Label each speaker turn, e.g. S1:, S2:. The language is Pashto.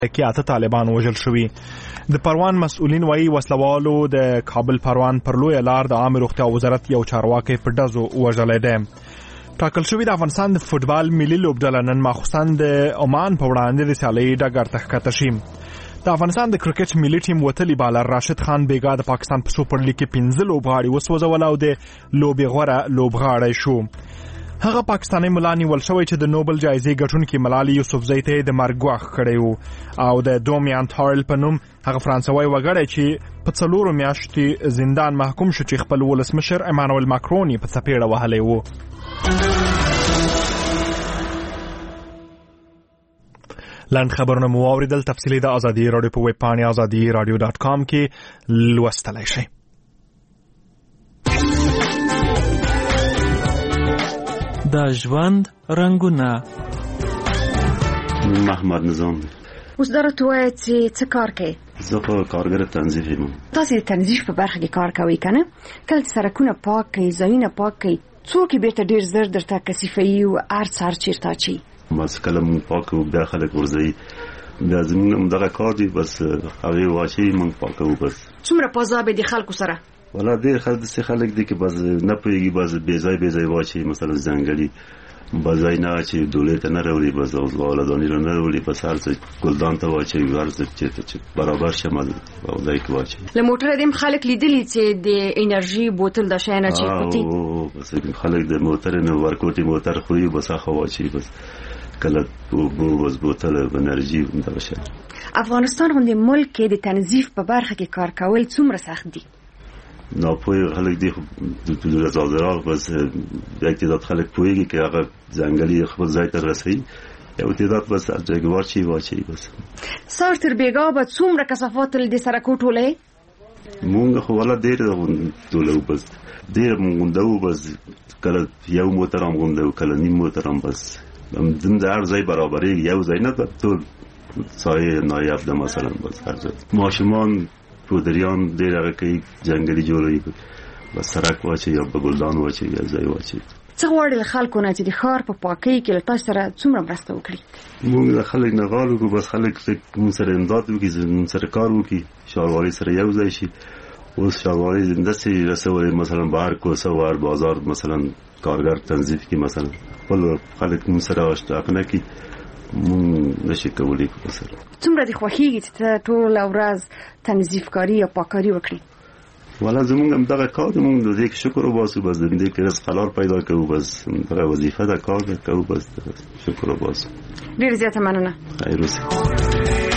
S1: کې 8 طالبان وژل شوي. د پروان مسؤلین وایي وسلوالو د کابل پروان پر لویه لار د عامه روغتیا وزارت یو چارواکي په ډزو وژلی دی. ټاکل شوي د افغانستان د فوټبال ملي لوبډله نن ماخوستن د عمان په وړاندې د سیالۍ ډګر ته ښکته شي. د افغانستان د کرکټ ملي ټیم وتلي بالر راشد خان بیګا د پاکستان په سوپر لیګ کې 15 لوبغاړي وسوځول او د لوبې غوره لوبغاړی شو. هغه پاکستاني ملا نیول شوی چې د نوبل جایزې ګټونکي ملالي یوسفزۍ ته د مرګ ګواښ کړی و او د دومیان تارل په نوم هغه فرانسوي وګړی چې په 4 میاشتې زندان محکوم شو چې خپل ولسمشر ایمانوئل ماکرون په څپېړه وهلی و. لاند خبرونه مو واوریدل. تفصیلي د ازادي رادیو په ویب پاڼې azadiradio.com کې لوستلی شئ.
S2: د ژوند رنگونه.
S3: محمد نظام.
S4: اوس درته وایي چې څه کار کوي؟
S3: زه په کارګر تنظیف یم.
S4: تاسو د تنظیف په برخه کې کار کوئ کنه؟ کله چې سړکونه پاک کوي، ځایونه پاک کوي، څوک بیرته ډیر زر درته کثیفوي او ارڅ چیرته چی؟
S3: بس کله مونږ پاکو بیا خلک ورځي بیا زمونږ دغه کار دی، بس هغه واچي مونږ پاکو. بس
S4: څومره پازاب دي خلکو سره؟
S3: ولا ډیر خلک دي چې بس نه پوهیږي، بس بې ځای واچي، مثلا ځنګلي بځای نه چې دولت نه راوړي، بس اولادانی را نه راوړي، بس هر څه ګلدان ته واچي، هر څه چې برابر شمال او دای کې واچي.
S4: له موټر دیم خلک لیدلی چې د انرژي بوتل د شاینه چې کوتي،
S3: بس خلک د موټر نه ورکوټي موټر خوري، بس هغه واچي، بس کله بس بوتل انرژي دا شي.
S4: افغانستان غوندي ملک کې د تنظیف په برخه کې کار کول څومره سخت دي؟
S3: ناپوهه خلک دي د رضاکارانو، بس یک تعداد خلک پوهیږي چې هغه ځنګلي خپل ځای ته رسوي، یو تعداد بس ځای واچي. بس
S4: سار تر بیګا به څومره کثافات د سرکو ټولې؟
S3: مونږ خو ولا ډېر ټولو، بس ډېر مونږ دو، بس کله یو موټر هم غونډو، کله نیم موټر هم، بس د هر ځای برابرې یو ځای نه ټول ځای نایاب ده. مثلا بس هر ځای ماشومان پودریان ډېر هغه کوي ځنګلي جوړوي، بس سړک واچي یا په ګلدان واچي یا ځای واچي.
S4: څه غواړي له خلکو نه چې د ښار په پاکۍ کې له تاسو سره څومره مرسته وکړي؟
S3: موږ د خلک نه غواړو، بس خلک موږ سره امداد وکړي، موږ سره کار وکړي، ښاروالۍ سره یو ځای شي. اوس ښاروالۍ داسې رسولې مثلا بهر کوڅه ور بازار مثلا کارګر تنظیف کې مثلا خپل خلک موږ سره اشتراک نه کړي، مونږ نشي کولی سره.
S4: څومره د خوښیږي چې ټول ورځ تنظیف کاری یا پاکاری وکړي؟
S3: ولا زمونږ هم دغه کار مونږ د دې شکر وباسو، بس د دې کې رزق حلال پیدا کوو، بس دغه وظیفه ده کار کوو، بس شکر وباسو.
S4: ډیر زیاته مننه.
S3: خیر اوسه.